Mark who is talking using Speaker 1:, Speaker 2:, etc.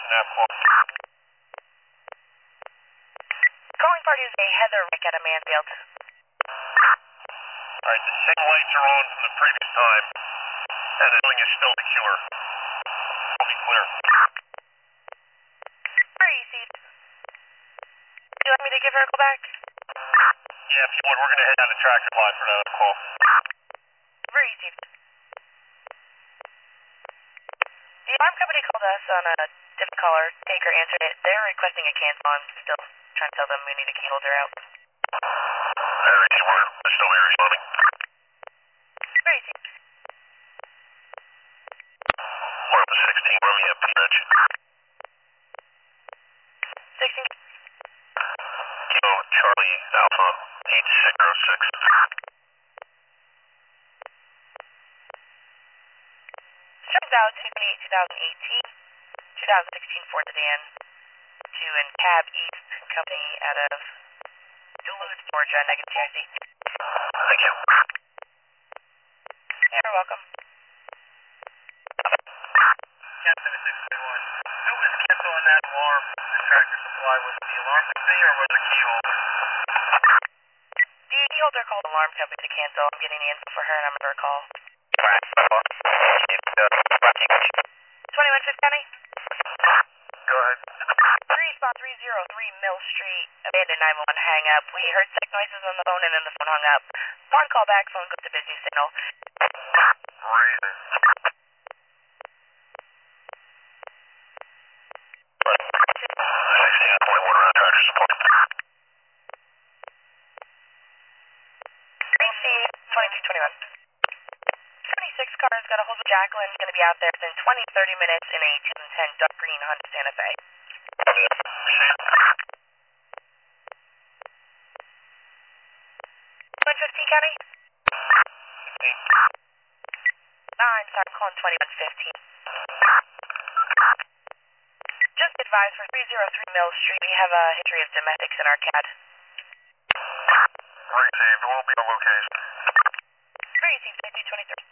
Speaker 1: Navcor.
Speaker 2: Calling party is a Heather Rick at a Mansfield.
Speaker 1: Alright, the same lights are on from the previous time, and the building is still secure. I'll be clear.
Speaker 2: Very easy. Do you want me to give her a call back?
Speaker 1: Yeah, if you would, we're going to head down to Tractor Supply for another call.
Speaker 2: Very easy. The alarm company called us on a different caller. Taker answered it. They're requesting a cancel. I'm still trying to tell them we need a key holder out.
Speaker 1: Very we're still here responding.
Speaker 2: Very easy.
Speaker 1: We're up to 16, where we have P-Reg.
Speaker 2: 16.
Speaker 1: Kilo Charlie Alpha 8606.
Speaker 2: Turns out 2018, 2016 Ford sedan to an Cab East company out of Duluth, Georgia, negative Jersey.
Speaker 1: Thank you.
Speaker 2: You're welcome.
Speaker 1: Captain 621. Who was canceling that alarm at Tractor Supply? Was it the alarm company or was it key holder?
Speaker 2: The key holder called the alarm company to cancel. I'm getting the info for her and I'm going to call. 21 Fifth County?
Speaker 1: Go ahead.
Speaker 2: 303 Mill Street, abandoned 911 hang up. We heard sick noises on the phone and then the phone hung up. Upon call back, phone goes to busy signal.
Speaker 1: Reason. 16 point water on Tractor Supply.
Speaker 2: BC 2221. 76 cars got a hold of Jacqueline. Going to be out there within 20-30 minutes in a 2010 dark green Honda Santa Fe. 115 County? 15. I'm sorry, I'm calling 2115. Just advised for 303 Mill Street, we have a history of domestics in our CAD.
Speaker 1: Received. We'll be on location.
Speaker 2: Very easy, 2223.